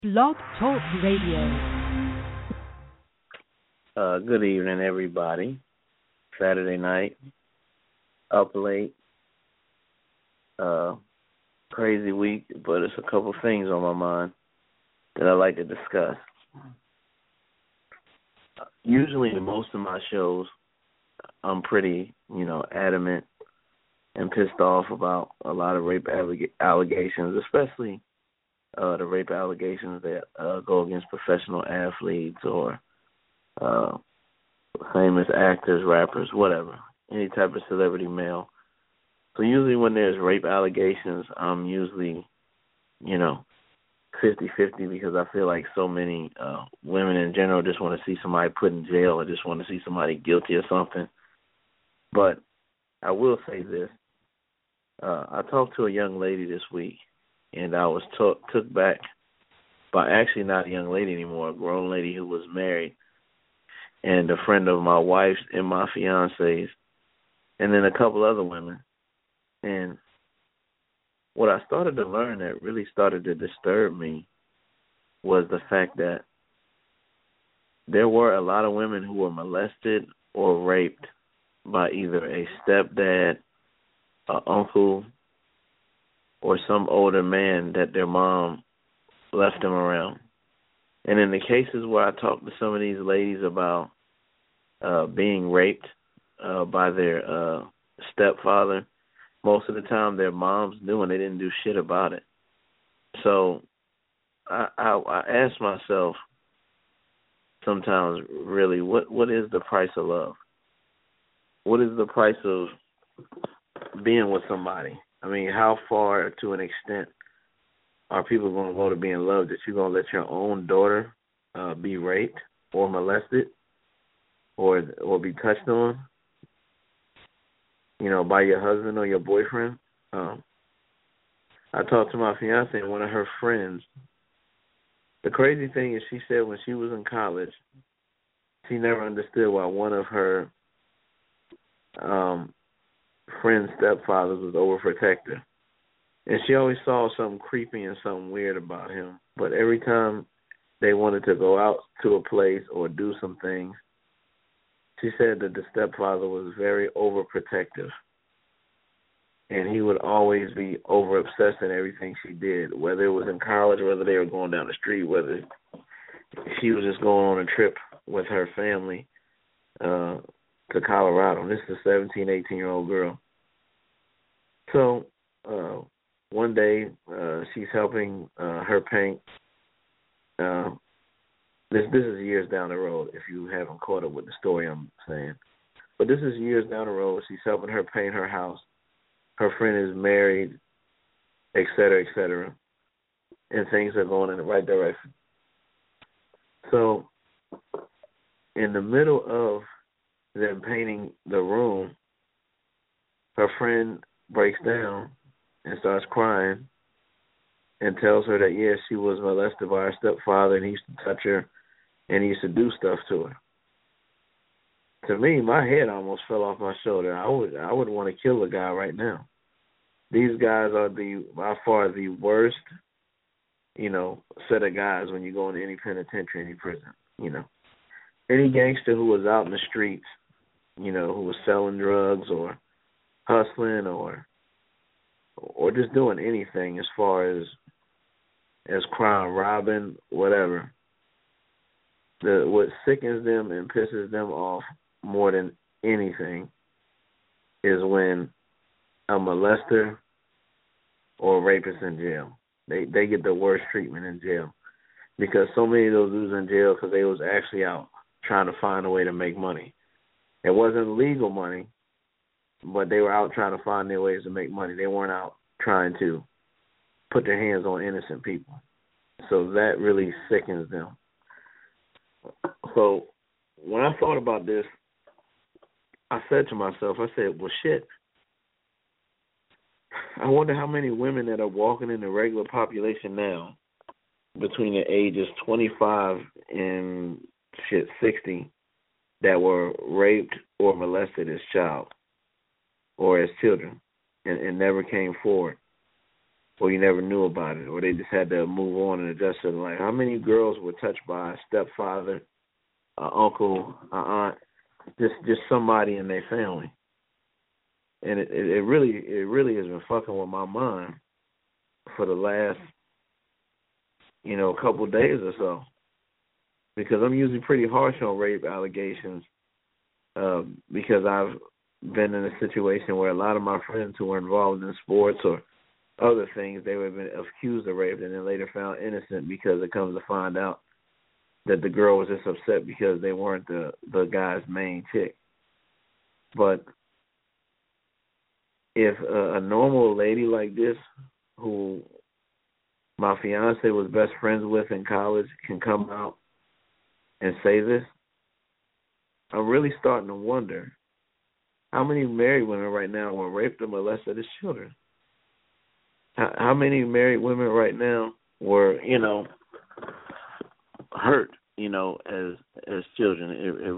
Blog Talk Radio. Good evening, everybody. Saturday night, up late, crazy week, but it's a couple things on my mind that I'd like to discuss. Usually in most of my shows, I'm pretty, adamant and pissed off about a lot of rape allegations, especially the rape allegations that go against professional athletes or famous actors, rappers, whatever, any type of celebrity male. So usually when there's rape allegations, I'm usually, 50-50 because I feel like so many women in general just want to see somebody put in jail or just want to see somebody guilty of something. But I will say this. I talked to a young lady this week, and I was took back by actually not a young lady anymore, a grown lady who was married and a friend of my wife's and my fiance's, and then a couple other women. And what I started to learn that really started to disturb me was the fact that there were a lot of women who were molested or raped by either a stepdad, an uncle, or some older man that their mom left them around. And in the cases where I talked to some of these ladies about being raped by their stepfather, most of the time their moms knew and they didn't do shit about it. So I ask myself sometimes, really, what is the price of love? What is the price of being with somebody? I mean, how far to an extent are people going to go to being loved that you're going to let your own daughter be raped or molested or be touched on, by your husband or your boyfriend? I talked to my fiance and one of her friends. The crazy thing is she said when she was in college, she never understood why one of her friend's stepfathers was overprotective. And she always saw something creepy and something weird about him. But every time they wanted to go out to a place or do some things, she said that the stepfather was very overprotective. And he would always be over-obsessed in everything she did, whether it was in college, whether they were going down the street, whether she was just going on a trip with her family to Colorado. This is a 17, 18-year-old girl. So one day she's helping her paint. This is years down the road, if you haven't caught up with the story I'm saying. But this is years down the road. She's helping her paint her house. Her friend is married, et cetera, and things are going in the right direction. So in the middle of them painting the room, her friend breaks down and starts crying and tells her that, yes, she was molested by her stepfather and he used to touch her and he used to do stuff to her. To me, my head almost fell off my shoulder. I would want to kill a guy right now. These guys are by far the worst, set of guys when you go into any penitentiary, any prison, Any gangster who was out in the streets, who was selling drugs or hustling or just doing anything as far as crime, robbing, whatever. What sickens them and pisses them off more than anything is when a molester or a rapist in jail. They get the worst treatment in jail because so many of those dudes in jail because they was actually out trying to find a way to make money. It wasn't legal money, but they were out trying to find their ways to make money. They weren't out trying to put their hands on innocent people. So that really sickens them. So when I thought about this, I said to myself, well, shit, I wonder how many women that are walking in the regular population now between the ages 25 and 60 that were raped or molested as child or as children and never came forward. or you never knew about it, or they just had to move on and adjust to it. Like, how many girls were touched by a stepfather, an uncle, an aunt, just somebody in their family? And it really has been fucking with my mind for the last, couple of days or so, because I'm usually pretty harsh on rape allegations, because I've been in a situation where a lot of my friends who were involved in sports or other things, they have been accused of rape and then later found innocent, because it comes to find out that the girl was just upset because they weren't the guy's main chick. But if a normal lady like this, who my fiance was best friends with in college, can come out and say this, I'm really starting to wonder how many married women right now were raped or molested as children. How many married women right now were, hurt, as children.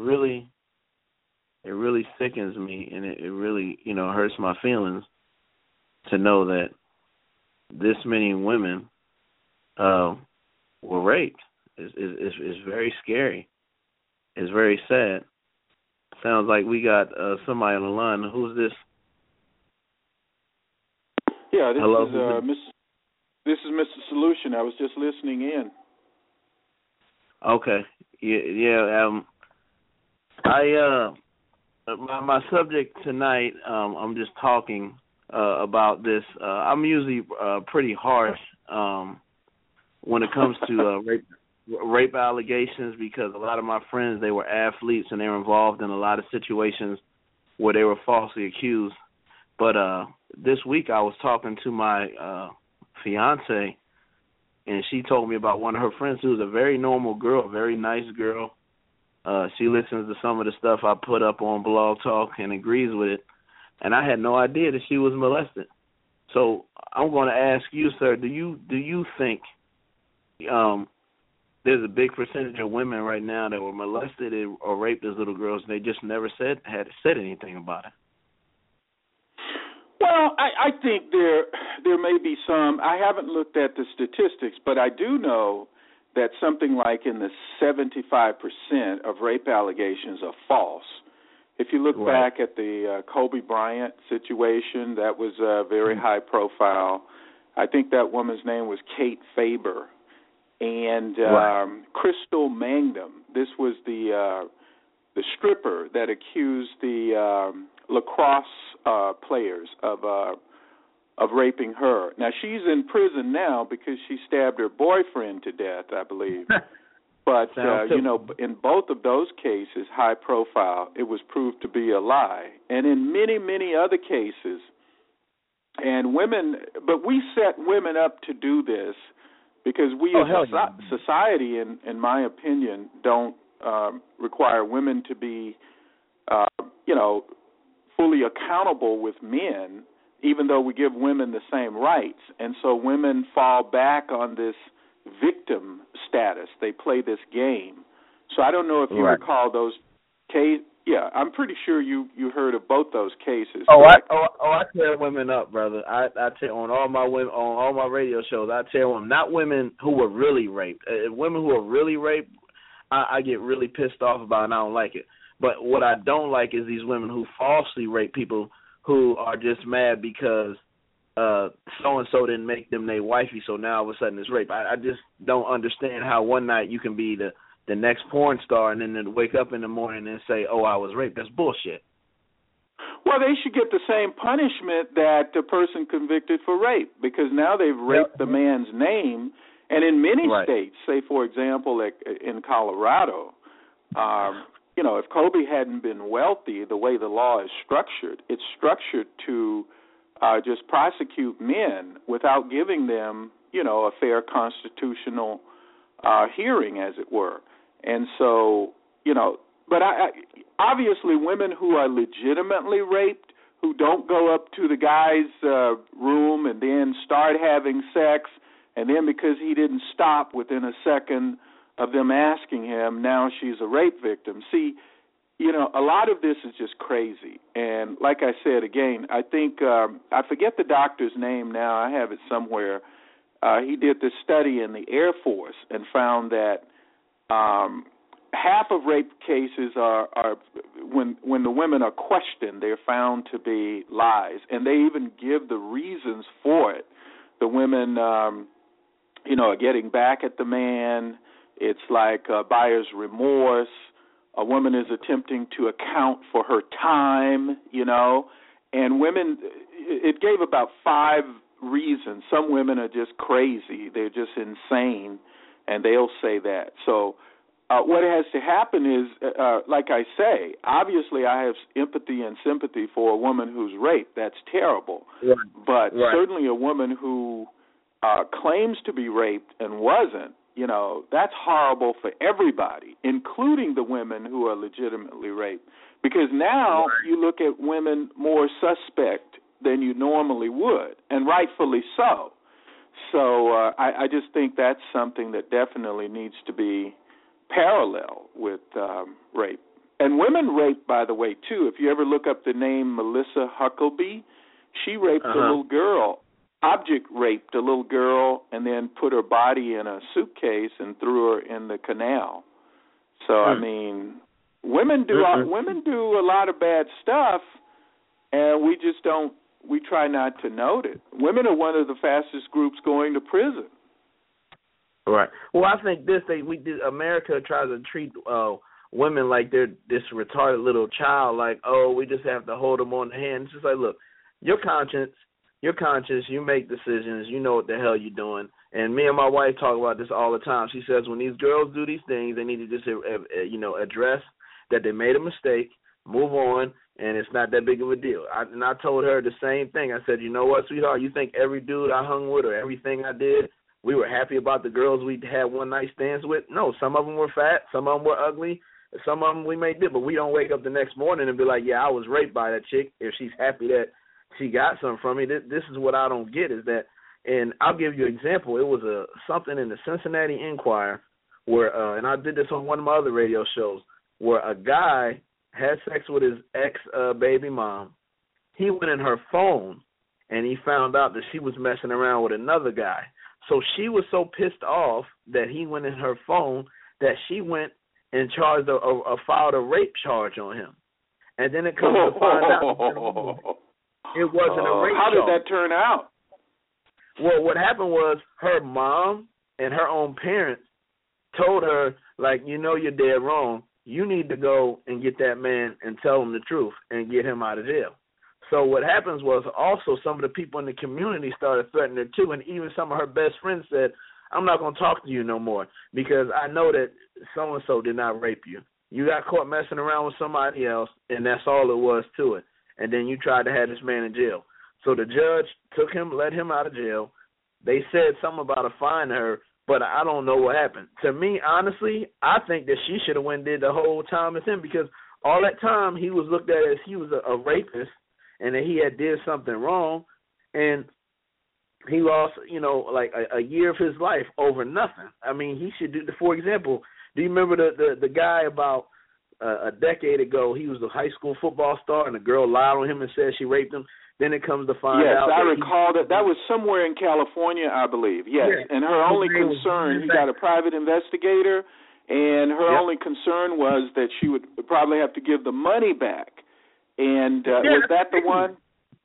It really sickens me, and it really, hurts my feelings to know that this many women were raped. It's very scary. It's very sad. Sounds like we got somebody on the line. Who's this? Yeah, this Hello? This is Mr. Solution. I was just listening in. Okay. Yeah. My subject tonight, I'm just talking about this. I'm usually pretty harsh when it comes to rape allegations, because a lot of my friends, they were athletes and they were involved in a lot of situations where they were falsely accused. But this week I was talking to my fiance, and she told me about one of her friends who was a very normal girl, a very nice girl. She listens to some of the stuff I put up on Blog Talk and agrees with it, and I had no idea that she was molested. So I'm going to ask you, sir, do you think there's a big percentage of women right now that were molested or raped as little girls, and they just never had said anything about it? Well, I think there may be some. I haven't looked at the statistics, but I do know that something like in the 75% of rape allegations are false. If you look back at the Kobe Bryant situation, that was very high profile. I think that woman's name was Kate Faber. And Crystal Mangum, this was the stripper that accused the lacrosse players of raping her. Now, she's in prison now because she stabbed her boyfriend to death, I believe. But, in both of those cases, high profile, it was proved to be a lie. And in many, many other cases, and women, but we set women up to do this because we as a society, in my opinion, don't require women to be, fully accountable with men, even though we give women the same rights. And so women fall back on this victim status. They play this game. So I don't know if you recall those cases. Yeah, I'm pretty sure you heard of both those cases. I tear women up, brother. I tell on all my radio shows. I tell them, not women who were really raped. Women who are really raped, I get really pissed off about, and I don't like it. But what I don't like is these women who falsely rape people who are just mad because so-and-so didn't make them their wifey, so now all of a sudden it's rape. I just don't understand how one night you can be the next porn star and then wake up in the morning and say, oh, I was raped. That's bullshit. Well, they should get the same punishment that the person convicted for rape, because now they've raped the man's name. And in many states, say, for example, in Colorado, if Kobe hadn't been wealthy, the way the law is structured, it's structured to just prosecute men without giving them, a fair constitutional hearing, as it were. And so, but obviously women who are legitimately raped, who don't go up to the guy's room and then start having sex, and then because he didn't stop within a second of them asking him, now she's a rape victim. See, a lot of this is just crazy. And like I said, again, I think, I forget the doctor's name now. I have it somewhere. He did this study in the Air Force and found that half of rape cases are when the women are questioned, they're found to be lies. And they even give the reasons for it. The women, are getting back at the man. It's like buyer's remorse. A woman is attempting to account for her time, and women, it gave about 5 reasons. Some women are just crazy. They're just insane, and they'll say that. So what has to happen is, like I say, obviously I have empathy and sympathy for a woman who's raped. That's terrible. Right. But certainly a woman who claims to be raped and wasn't, that's horrible for everybody, including the women who are legitimately raped. Because now you look at women more suspect than you normally would, and rightfully so. So I just think that's something that definitely needs to be parallel with rape. And women rape, by the way, too. If you ever look up the name Melissa Huckabee, she raped a little girl. Object raped a little girl and then put her body in a suitcase and threw her in the canal. So I mean, women do a lot of bad stuff, and we just don't. We try not to note it. Women are one of the fastest groups going to prison. Right. Well, I think America tries to treat women like they're this retarded little child. Like, we just have to hold them on the hand. It's just like, look, you're conscious, you make decisions, you know what the hell you're doing. And me and my wife talk about this all the time. She says when these girls do these things, they need to just, address that they made a mistake, move on, and it's not that big of a deal. I told her the same thing. I said, you know what, sweetheart, you think every dude I hung with or everything I did, we were happy about the girls we had one-night stands with? No, some of them were fat, some of them were ugly, some of them we may did, but we don't wake up the next morning and be like, yeah, I was raped by that chick if she's happy that she got something from me. This is what I don't get is that, and I'll give you an example. It was something in the Cincinnati Enquirer where, and I did this on one of my other radio shows, where a guy had sex with his ex-baby mom. He went in her phone, and he found out that she was messing around with another guy. So she was so pissed off that he went in her phone that she went and filed a rape charge on him. And then it comes to find out it wasn't a rape charge. How did that turn out? Well, what happened was her mom and her own parents told her, like, you're dead wrong. You need to go and get that man and tell him the truth and get him out of jail. So what happens was also some of the people in the community started threatening her too, and even some of her best friends said, I'm not going to talk to you no more because I know that so-and-so did not rape you. You got caught messing around with somebody else, and that's all it was to it. And then you tried to have this man in jail. So the judge took him, let him out of jail. They said something about a fine her, but I don't know what happened. To me, honestly, I think that she should have went and did the whole time with him because all that time he was looked at as he was a rapist and that he had did something wrong, and he lost, like a year of his life over nothing. I mean, he should do, for example, do you remember the guy about a decade ago? He was a high school football star, and a girl lied on him and said she raped him. Then it comes to find out. Yes, I recall that was somewhere in California, I believe. Yes, and her only concern, he got a private investigator, and her only concern was that she would probably have to give the money back. And was that the one?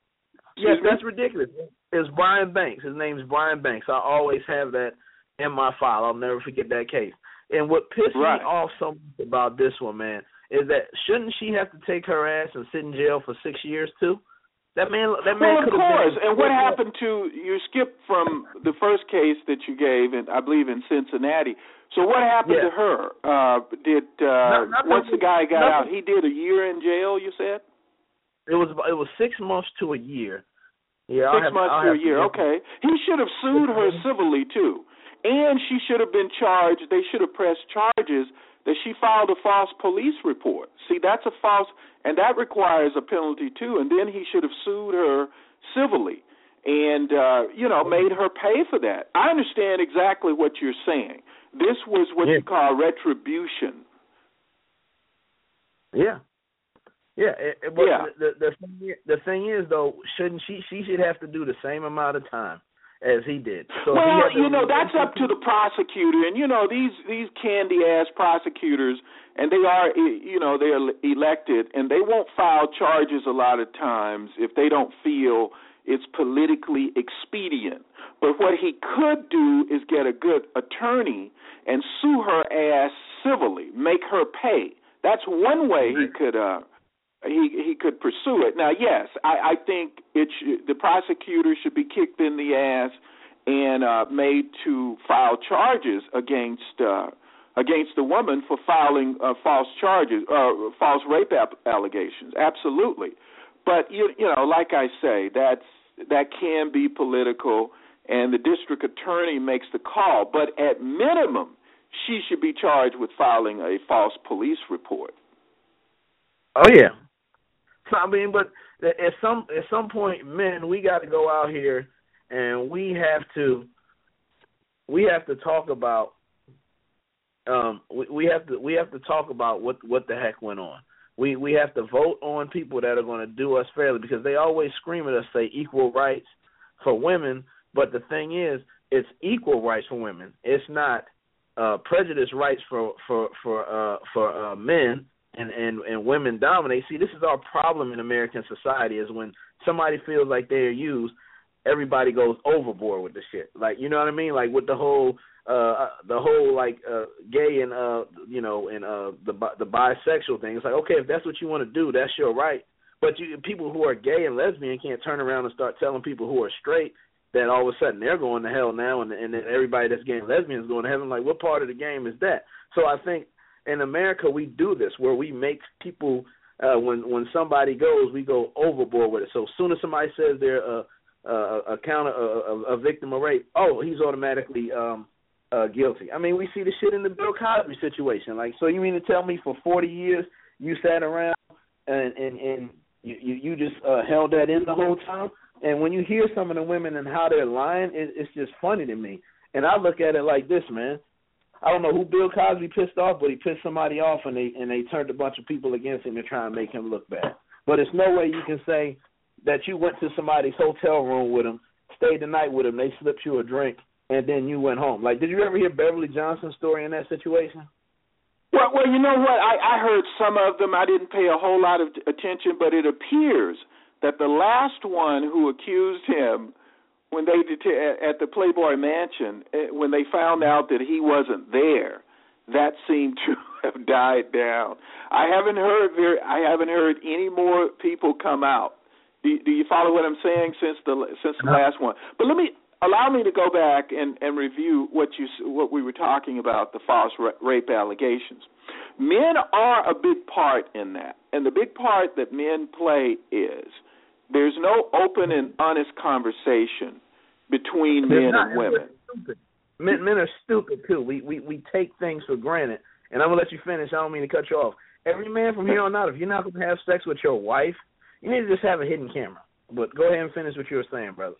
Yes, that's ridiculous. It's Brian Banks. His name's Brian Banks. I always have that in my file. I'll never forget that case. And what pissed me off so much about this one, man, is that shouldn't she have to take her ass and sit in jail for 6 years too? That man well, of course. And what happened to, you skipped from the first case that you gave, I believe in Cincinnati. So what happened to her? Once the guy got out, he did a year in jail, you said? It was 6 months to a year. Yeah, 6 months to a year, okay. He should have sued her civilly, too. And she should have been charged, they should have pressed charges that she filed a false police report. See, that's a false, and that requires a penalty, too. And then he should have sued her civilly and, made her pay for that. I understand exactly what you're saying. This was what you call retribution. Yeah, Yeah, but the thing is though, shouldn't she should have to do the same amount of time as he did. So well, that's up to the prosecutor, and these candy ass prosecutors, and they are they're elected, and they won't file charges a lot of times if they don't feel it's politically expedient. But what he could do is get a good attorney and sue her ass civilly, make her pay. That's one way he could he could pursue it. Now, yes, I think the prosecutor should be kicked in the ass and made to file charges against the woman for filing false charges, false rape allegations. Absolutely, but like I say, that can be political, and the district attorney makes the call. But at minimum, she should be charged with filing a false police report. Oh yeah. So, I mean, but at some point, men, we got to go out here and we have to talk about we have to talk about what the heck went on. We have to vote on people that are going to do us fairly, because they always scream at us, say equal rights for women, but the thing is, it's equal rights for women. It's not prejudice rights for men. And women dominate. See, this is our problem in American society, is when somebody feels like they're used, everybody goes overboard with the shit. Like, you know what I mean? Like with the whole gay and the bisexual thing. It's like, okay, if that's what you want to do, that's your right. But people who are gay and lesbian can't turn around and start telling people who are straight that all of a sudden they're going to hell now, and then everybody that's gay and lesbian is going to heaven. Like, what part of the game is that? So I think in America, we do this where we make people, when somebody goes, we go overboard with it. So as soon as somebody says they're a victim of rape, oh, he's automatically guilty. I mean, we see the shit in the Bill Cosby situation. Like, so you mean to tell me for 40 years you sat around and you just held that in the whole time? And when you hear some of the women and how they're lying, it's just funny to me. And I look at it like this, man. I don't know who Bill Cosby pissed off, but he pissed somebody off, and they turned a bunch of people against him to try and make him look bad. But there's no way you can say that you went to somebody's hotel room with him, stayed the night with him, they slipped you a drink, and then you went home. Like, did you ever hear Beverly Johnson's story in that situation? Well, you know what? I heard some of them. I didn't pay a whole lot of attention, but it appears that the last one who accused him, when they did at the Playboy Mansion, when they found out that he wasn't there, that seemed to have died down. I haven't heard any more people come out. Do you follow what I'm saying since the last one? But allow me to go back and review what we were talking about, the false rape allegations. Men are a big part in that, and the big part that men play is there's no open and honest conversation between men and women. Men are stupid too. We take things for granted. And I'm gonna let you finish. I don't mean to cut you off. Every man from here on out, if you're not gonna have sex with your wife, you need to just have a hidden camera. But go ahead and finish what you were saying, brother.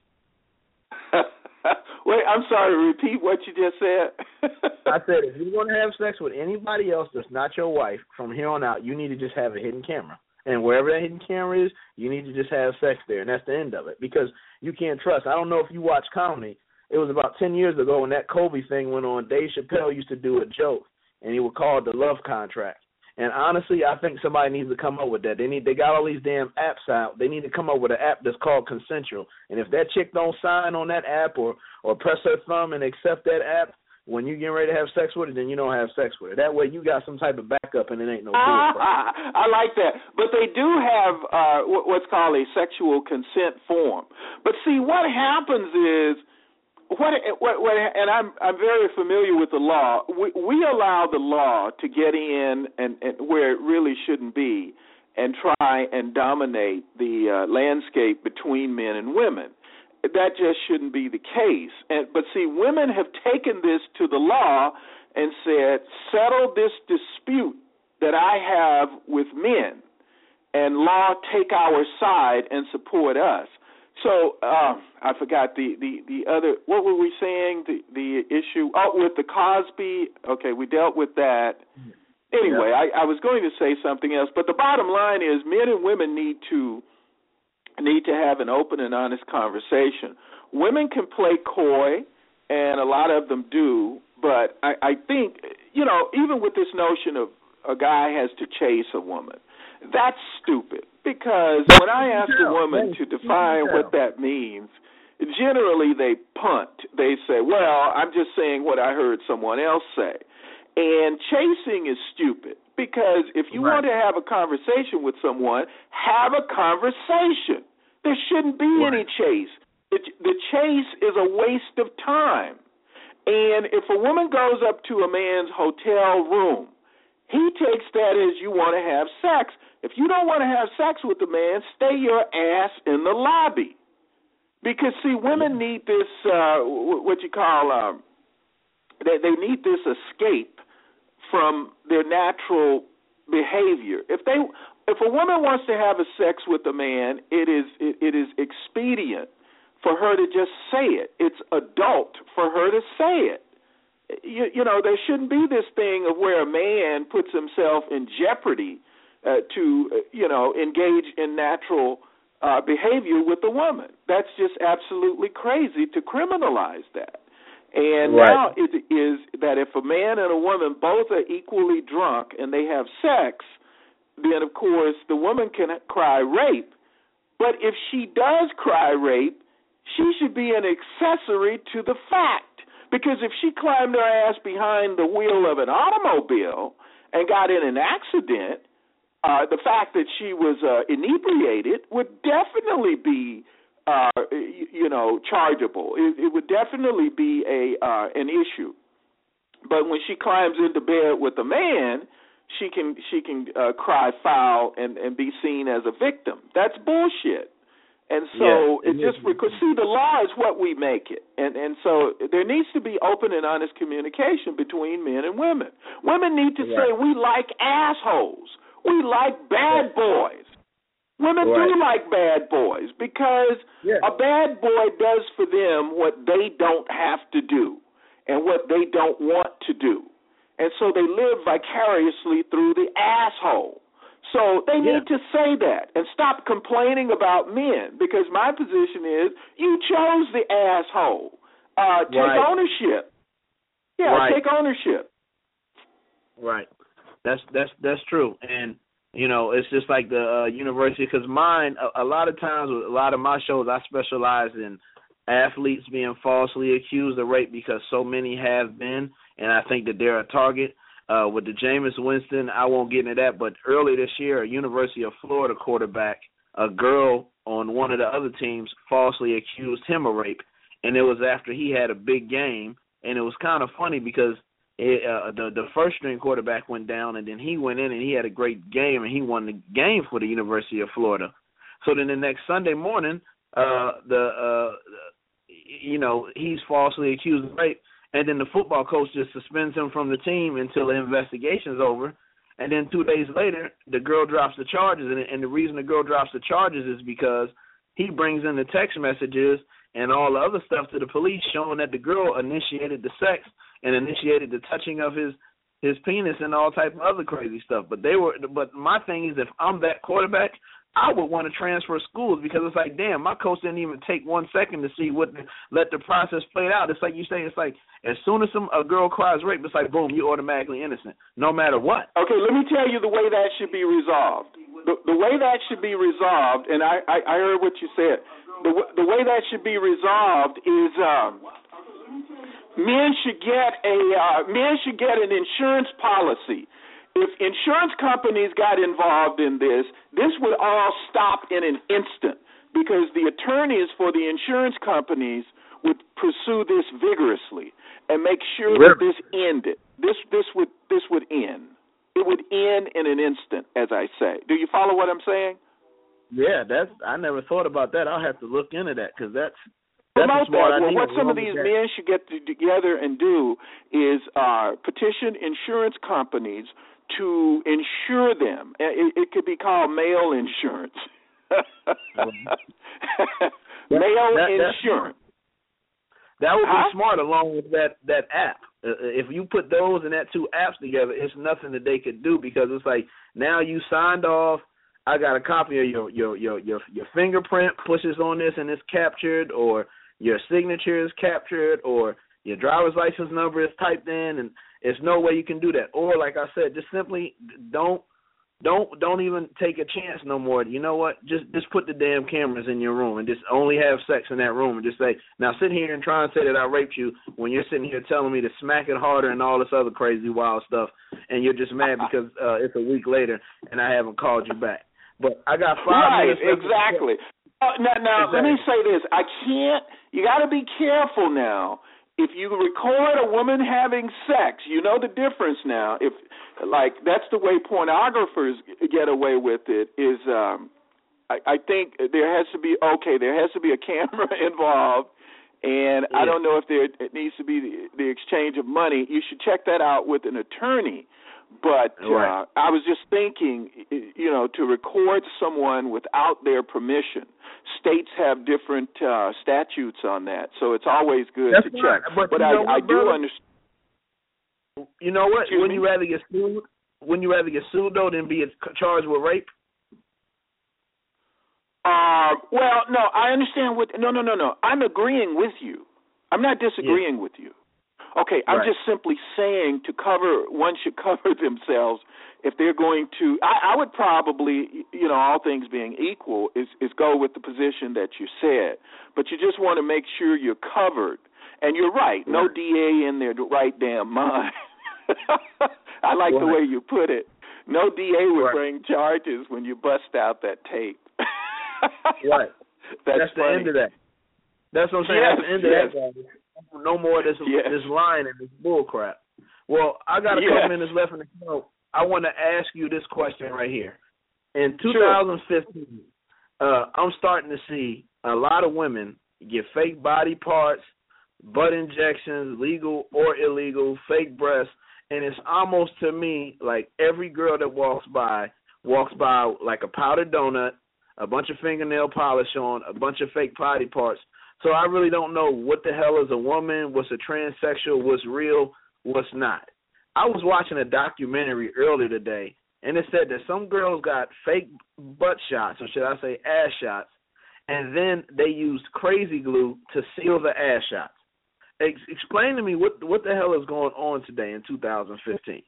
Wait, I'm sorry. Repeat what you just said. I said if you want to have sex with anybody else that's not your wife, from here on out, you need to just have a hidden camera. And wherever that hidden camera is, you need to just have sex there, and that's the end of it. Because you can't trust. I don't know if you watch comedy. It was about 10 years ago when that Kobe thing went on. Dave Chappelle used to do a joke, and he would call it the love contract. And honestly, I think somebody needs to come up with that. They got all these damn apps out. They need to come up with an app that's called Consensual. And if that chick don't sign on that app or press her thumb and accept that app, when you get ready to have sex with it, then you don't have sex with it. That way you got some type of backup and it ain't no bullshit. I like that. But they do have what's called a sexual consent form. But see, what happens is, and I'm very familiar with the law. We allow the law to get in and where it really shouldn't be and try and dominate the landscape between men and women. That just shouldn't be the case. But see, women have taken this to the law and said, settle this dispute that I have with men, and law take our side and support us. So I forgot the other. What were we saying? The issue? Oh, with the Cosby. Okay, we dealt with that. Anyway, I was going to say something else, but the bottom line is men and women need to have an open and honest conversation. Women can play coy, and a lot of them do, but I think, even with this notion of a guy has to chase a woman, that's stupid, because when I ask a woman to define what that means, generally they punt. They say, well, I'm just saying what I heard someone else say. And chasing is stupid, because if you want to have a conversation with someone, have a conversation. There shouldn't be any chase. The chase is a waste of time. And if a woman goes up to a man's hotel room, he takes that as you want to have sex. If you don't want to have sex with the man, stay your ass in the lobby. Because, see, women need this, they need this escape from their natural behavior. If a woman wants to have a sex with a man, it is expedient for her to just say it. It's adult for her to say it. There shouldn't be this thing of where a man puts himself in jeopardy to engage in natural behavior with a woman. That's just absolutely crazy to criminalize that. And now it is that if a man and a woman both are equally drunk and they have sex, then, of course, the woman can cry rape. But if she does cry rape, she should be an accessory to the fact. Because if she climbed her ass behind the wheel of an automobile and got in an accident, the fact that she was inebriated would definitely be chargeable. It would definitely be an issue. But when she climbs into bed with a man, she can cry foul and be seen as a victim. That's bullshit. And so see, the law is what we make it. And so there needs to be open and honest communication between men and women. Women need to say, we like assholes. We like bad boys. Women do like bad boys because a bad boy does for them what they don't have to do and what they don't want to do. And so they live vicariously through the asshole. So they need to say that and stop complaining about men, because my position is you chose the asshole. Take ownership. Take ownership. Right. That's true. And it's just like the university, because mine, a lot of times with a lot of my shows, I specialize in athletes being falsely accused of rape, because so many have been, and I think that they're a target. With the Jameis Winston, I won't get into that, but early this year, a University of Florida quarterback, a girl on one of the other teams, falsely accused him of rape, and it was after he had a big game, and it was kind of funny because the first-string quarterback went down, and then he went in and he had a great game, and he won the game for the University of Florida. So then the next Sunday morning, he's falsely accused of rape, and then the football coach just suspends him from the team until the investigation's over. And then 2 days later, the girl drops the charges, and the reason the girl drops the charges is because he brings in the text messages and all the other stuff to the police showing that the girl initiated the sex and initiated the touching of his penis and all type of other crazy stuff. But my thing is, if I'm that quarterback, I would want to transfer schools, because it's like, damn, my coach didn't even take 1 second to see let the process play out. It's like you say, it's like as soon as a girl cries rape, it's like, boom, you're automatically innocent, no matter what. Okay, let me tell you the way that should be resolved. The way that should be resolved, and I heard what you said. The way that should be resolved is men should get an insurance policy. If insurance companies got involved in this would all stop in an instant, because the attorneys for the insurance companies would pursue this vigorously and make sure that this ended. This would end. It would end in an instant, as I say. Do you follow what I'm saying? Yeah, I never thought about that. I'll have to look into that, because that's a smart idea. Well, what some of these men should get together and do is petition insurance companies to insure them. It could be called mail insurance. Mail insurance. That would be smart, along with that app. If you put those and that two apps together, it's nothing that they could do, because it's like now you signed off. I got a copy of your fingerprint pushes on this and it's captured, or your signature is captured, or your driver's license number is typed in, and there's no way you can do that. Or like I said, just simply don't even take a chance no more. You know what? Just put the damn cameras in your room and just only have sex in that room, and just say, now sit here and try and say that I raped you when you're sitting here telling me to smack it harder and all this other crazy wild stuff, and you're just mad because it's a week later and I haven't called you back. But I got 5 minutes. Right, exactly. Now, let me say this. You got to be careful now. If you record a woman having sex, you know the difference now. If, like, that's the way pornographers get away with it, is I think there has to be a camera involved, and I don't know if it needs to be the exchange of money. You should check that out with an attorney. But I was just thinking, to record someone without their permission, states have different statutes on that, so it's always good to check. But I do understand. You know what? Wouldn't you rather get sued though than be charged with rape? Well, no, I understand No. I'm agreeing with you. I'm not disagreeing with you. Okay, I'm just simply saying one should cover themselves if they're going to. I would probably, all things being equal, is go with the position that you said. But you just want to make sure you're covered. And you're right, no DA in their right damn mind. I like the way you put it. No DA would bring charges when you bust out that tape. Right. That's the end of that. That's what I'm saying. That's the end of that. No more of this lying and this bull crap. Well, I got a couple minutes left in the show. I want to ask you this question right here. In 2015, I'm starting to see a lot of women get fake body parts, butt injections, legal or illegal, fake breasts, and it's almost to me like every girl that walks by like a powdered donut, a bunch of fingernail polish on, a bunch of fake body parts. So I really don't know what the hell is a woman, what's a transsexual, what's real, what's not. I was watching a documentary earlier today, and it said that some girls got fake butt shots, or should I say ass shots, and then they used crazy glue to seal the ass shots. Explain to me what the hell is going on today in 2015.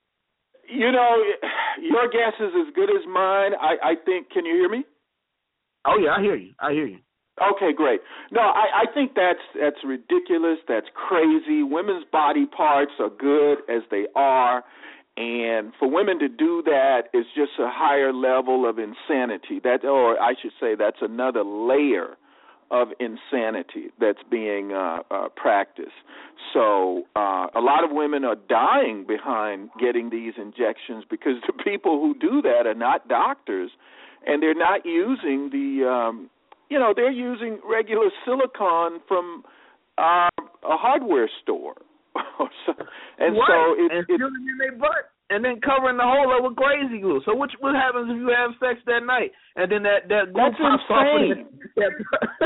Your guess is as good as mine. I think, can you hear me? Oh, yeah, I hear you. Okay, great. No, I think that's ridiculous. That's crazy. Women's body parts are good as they are, and for women to do that is just a higher level of insanity. Or I should say, that's another layer of insanity that's being practiced. So a lot of women are dying behind getting these injections because the people who do that are not doctors, and they're not using they're using regular silicone from a hardware store. And filling in their butt and then covering the hole up with crazy glue. So what happens if you have sex that night and then that glue pops insane. Off?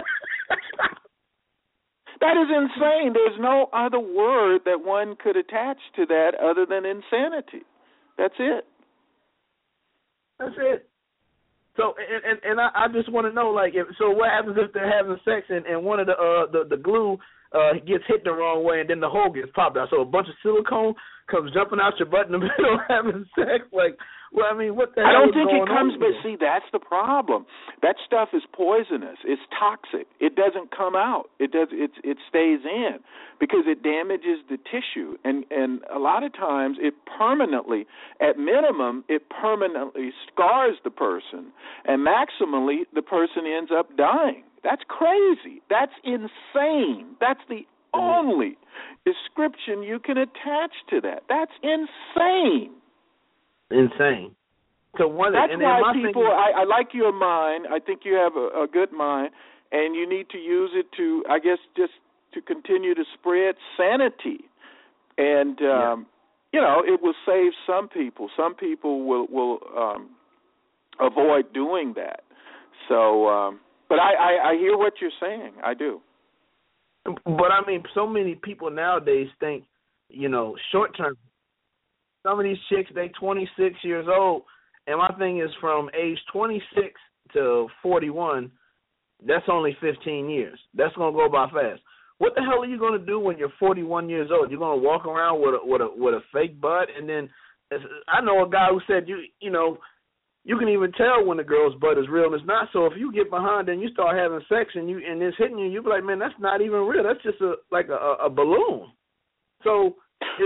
That is insane. There's no other word that one could attach to that other than insanity. That's it. So and I just want to know, so what happens if they're having sex and one of the glue gets hit the wrong way and then the hole gets popped out? So a bunch of silicone comes jumping out your butt in the middle of having sex? What the hell? I don't think it comes, but see, that's the problem. That stuff is poisonous. It's toxic. It doesn't come out. It stays in because it damages the tissue, and a lot of times at minimum, it permanently scars the person, and maximally the person ends up dying. That's crazy. That's insane. That's the only description you can attach to that. That's insane. Insane. So that's why people. I like your mind. I think you have a good mind, and you need to use it to, I guess, just to continue to spread sanity, and it will save some people. Some people will avoid doing that. So, but I hear what you're saying. I do. But I mean, so many people nowadays think short term. Some of these chicks, they 26 years old, and my thing is from age 26 to 41, that's only 15 years. That's going to go by fast. What the hell are you going to do when you're 41 years old? You're going to walk around with a fake butt, and then I know a guy who said you can even tell when the girl's butt is real and it's not. So if you get behind and you start having sex and it's hitting you, you be like, man, that's not even real. That's just a balloon. So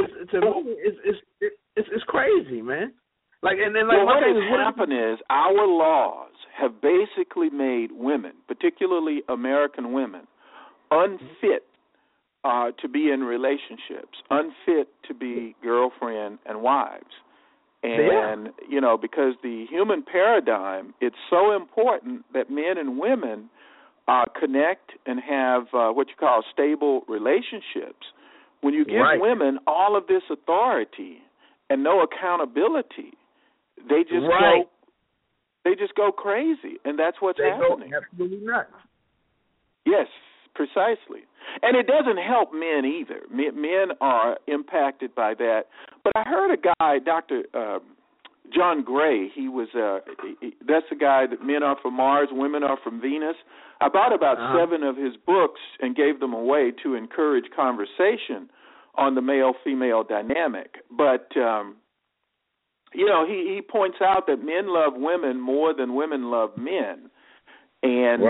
it's crazy, man. What has happened is our laws have basically made women, particularly American women, unfit to be in relationships, unfit to be girlfriend and wives. And, because the human paradigm, it's so important that men and women connect and have what you call stable relationships. When you give women all of this authority and no accountability, they just go crazy, and that's what's happening. Absolutely nuts. Yes, precisely. And it doesn't help men either. Men are impacted by that. But I heard a guy, Dr. John Gray, that's the guy that men are from Mars, women are from Venus. I bought about 7 of his books and gave them away to encourage conversation on the male-female dynamic. But, he points out that men love women more than women love men. And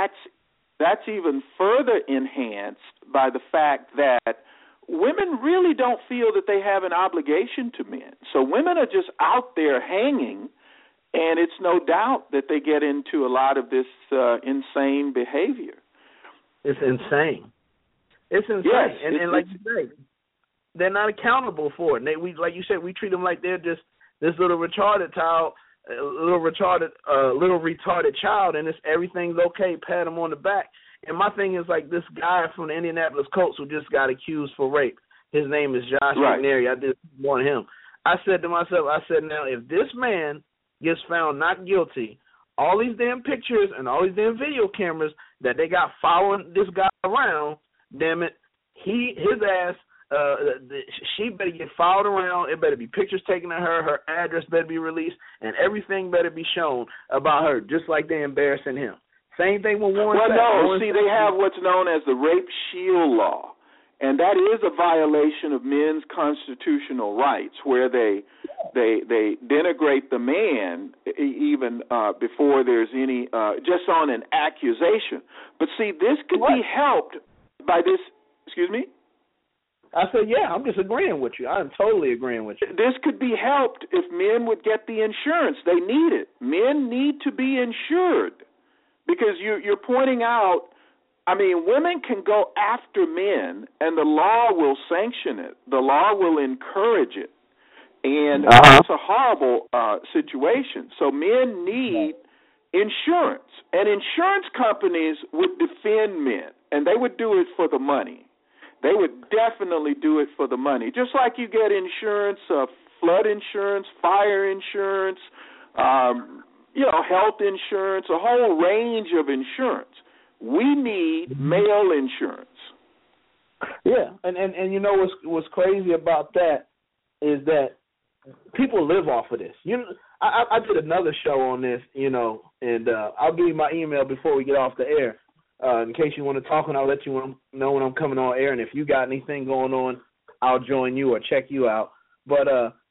that's even further enhanced by the fact that women really don't feel that they have an obligation to men. So women are just out there hanging, and it's no doubt that they get into a lot of this insane behavior. It's insane. It's insane. Yes, and like you say, they're not accountable for it. We, like you said, we treat them like they're just this little retarded child, little retarded child, and everything's okay. Pat him on the back. And my thing is like this guy from the Indianapolis Colts who just got accused for rape. His name is Josh McNary. I did want him. I said to myself, now if this man gets found not guilty, all these damn pictures and all these damn video cameras that they got following this guy around, damn it, his ass. She better get followed around. It better be pictures taken of her. Her address better be released, and everything better be shown about her, just like they're embarrassing him. Same thing with Warren. They have what's known as the Rape Shield Law, and that is a violation of men's constitutional rights, where they denigrate the man even before there's any just on an accusation. But see, this could be helped by this. Excuse me. I said, I'm just agreeing with you. I'm totally agreeing with you. This could be helped if men would get the insurance. They need it. Men need to be insured because you're pointing out, women can go after men and the law will sanction it. The law will encourage it. And it's a horrible situation. So men need insurance. And insurance companies would defend men, and they would do it for the money. They would definitely do it for the money. Just like you get insurance, flood insurance, fire insurance, health insurance, a whole range of insurance. We need male insurance. Yeah, and you know what's crazy about that is that people live off of this. I did another show on this, and I'll give you my email before we get off the air. In case you want to talk, and I'll let you know when I'm coming on air. And if you got anything going on, I'll join you or check you out. But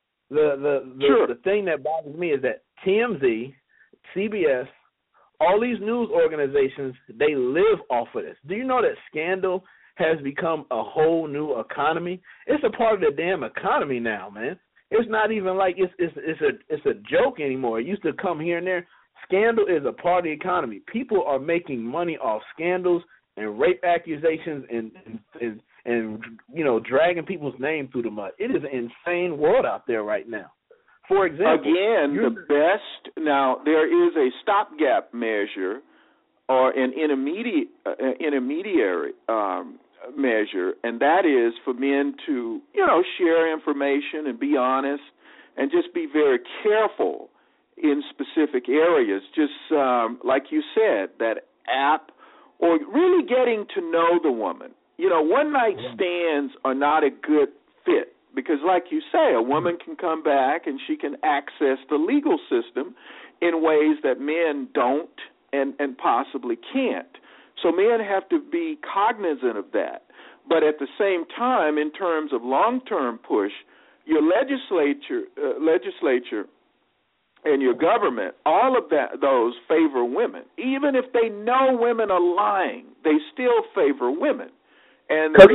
the thing that bothers me is that TMZ, CBS, all these news organizations, they live off of this. Do you know that scandal has become a whole new economy? It's a part of the damn economy now, man. It's not even like it's a joke anymore. It used to come here and there. Scandal is a part of the economy. People are making money off scandals and rape accusations and dragging people's name through the mud. It is an insane world out there right now. For example, the best. Now there is a stopgap measure or an intermediary measure, and that is for men to share information and be honest and just be very careful in specific areas, just like you said, that app, or really getting to know the woman. One-night stands are not a good fit. Because like you say, a woman can come back and she can access the legal system in ways that men don't and possibly can't. So men have to be cognizant of that. But at the same time, in terms of long-term push, your legislature and your government, all of those favor women. Even if they know women are lying, they still favor women. And the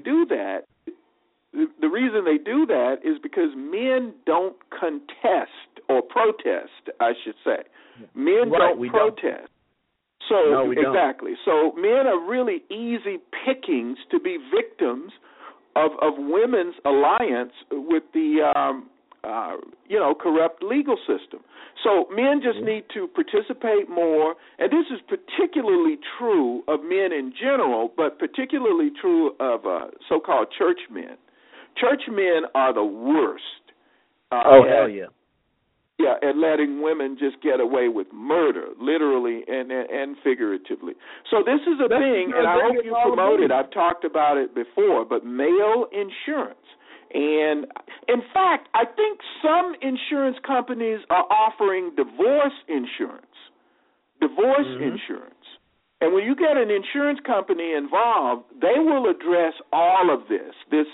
reason they do that is because men don't contest or protest, I should say. Men don't protest. So exactly. So men are really easy pickings to be victims of women's alliance with the corrupt legal system. So men just need to participate more, and this is particularly true of men in general, but particularly true of so-called church men. Church men are the worst. Hell yeah. Yeah, at letting women just get away with murder, literally and figuratively. So this is a thing, and I hope you promote it. I've talked about it before, but male insurance. And, in fact, I think some insurance companies are offering divorce insurance. Insurance. And when you get an insurance company involved, they will address all of this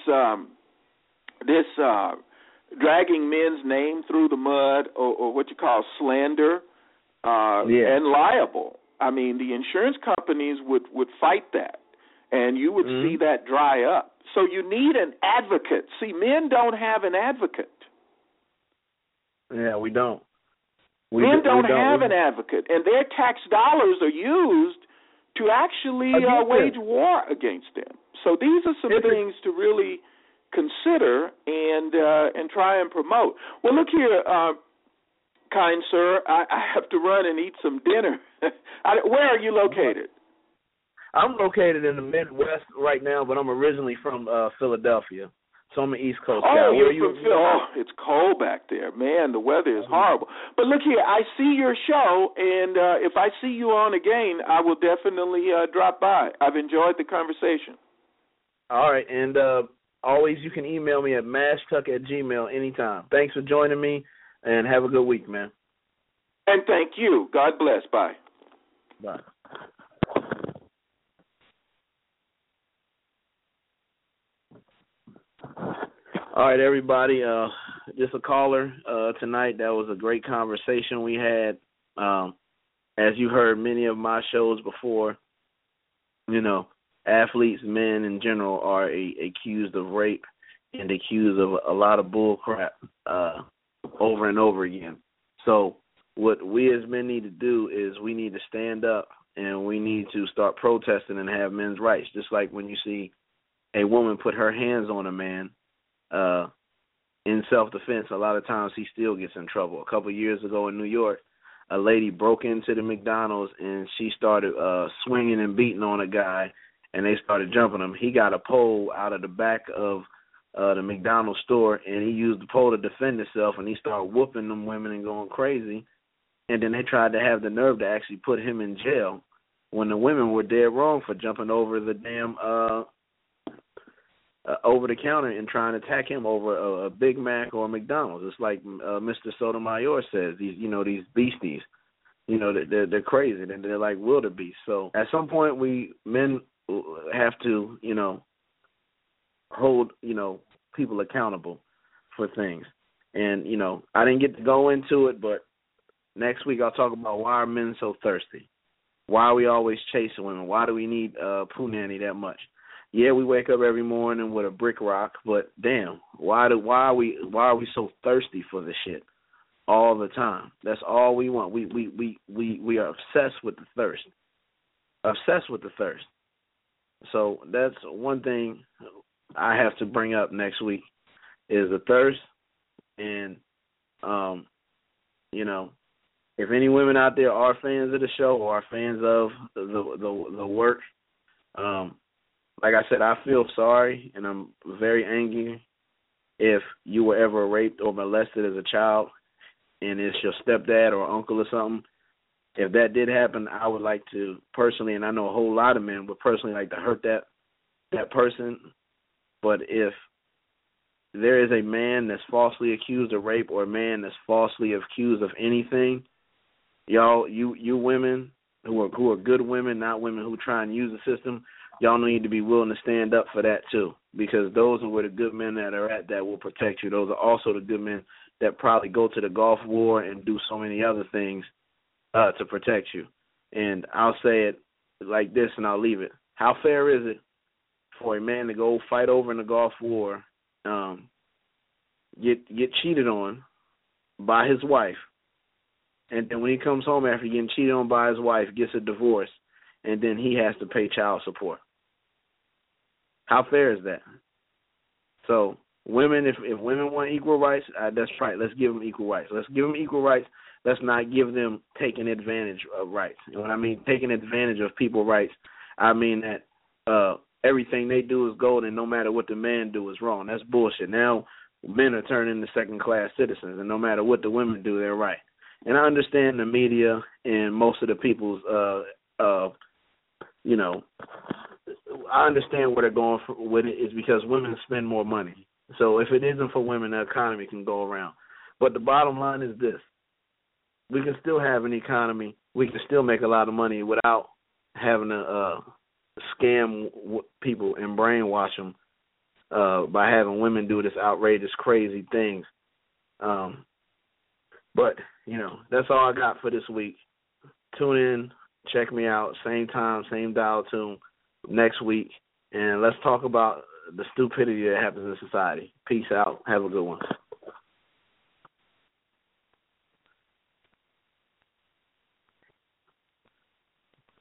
dragging men's name through the mud, or what you call slander, and liable. I mean, the insurance companies would fight that, and you would see that dry up. So you need an advocate. See, men don't have an advocate. Yeah, we don't. Men don't have an advocate, and their tax dollars are used to actually wage war against them. So these are some things to really consider and try and promote. Well, look here, kind sir, I have to run and eat some dinner. Where are you located? I'm located in the Midwest right now, but I'm originally from Philadelphia, so I'm an East Coast guy. Oh, you're from Philly. Oh, it's cold back there. Man, the weather is horrible. But look here, I see your show, and if I see you on again, I will definitely drop by. I've enjoyed the conversation. All right, and always you can email me at mashtuck@gmail.com anytime. Thanks for joining me, and have a good week, man. And thank you. God bless. Bye. Bye. All right, everybody. Just a caller tonight. That was a great conversation we had. As you heard many of my shows before, athletes, men in general, are accused of rape and accused of a lot of bull crap over and over again. So what we as men need to do is we need to stand up and we need to start protesting and have men's rights. Just like when you see a woman put her hands on a man in self-defense, a lot of times he still gets in trouble. A couple of years ago in New York, a lady broke into the McDonald's and she started swinging and beating on a guy, and they started jumping him. He got a pole out of the back of the McDonald's store, and he used the pole to defend himself, and he started whooping them women and going crazy. And then they tried to have the nerve to actually put him in jail when the women were dead wrong for jumping over the damn over the counter and trying to attack him over a Big Mac or a McDonald's. It's like Mr. Sotomayor says, these beasties, they're crazy. They're like wildebeest. So at some point men have to, hold, people accountable for things. And, I didn't get to go into it, but next week I'll talk about why are men so thirsty? Why are we always chasing women? Why do we need Pooh Nanny that much? Yeah, we wake up every morning with a brick rock, but damn, why are we so thirsty for this shit all the time? That's all we want. We are obsessed with the thirst. Obsessed with the thirst. So that's one thing I have to bring up next week is the thirst. And if any women out there are fans of the show or are fans of the work, like I said, I feel sorry and I'm very angry if you were ever raped or molested as a child and it's your stepdad or uncle or something. If that did happen, I would like to personally, and I know a whole lot of men would personally like to hurt that person. But if there is a man that's falsely accused of rape or a man that's falsely accused of anything, y'all, you women who are good women, not women who try and use the system, y'all need to be willing to stand up for that too, because those are where the good men that are at that will protect you. Those are also the good men that probably go to the Gulf War and do so many other things to protect you. And I'll say it like this, and I'll leave it. How fair is it for a man to go fight over in the Gulf War, get cheated on by his wife, and then when he comes home after getting cheated on by his wife, gets a divorce, and then he has to pay child support? How fair is that? So women, if women want equal rights, that's right. Let's give them equal rights. Let's give them equal rights. Let's not give them taking advantage of rights. And when I mean taking advantage of people's rights, I mean that everything they do is gold, and no matter what the man do is wrong. That's bullshit. Now men are turning into second-class citizens, and no matter what the women do, they're right. And I understand the media and most of the people's, I understand where they're going with it is because women spend more money. So if it isn't for women, the economy can go around. But the bottom line is this. We can still have an economy. We can still make a lot of money without having to scam people and brainwash them by having women do this outrageous, crazy things. But, that's all I got for this week. Tune in, check me out, same time, same dial tune next week, and let's talk about the stupidity that happens in society. Peace out. Have a good one.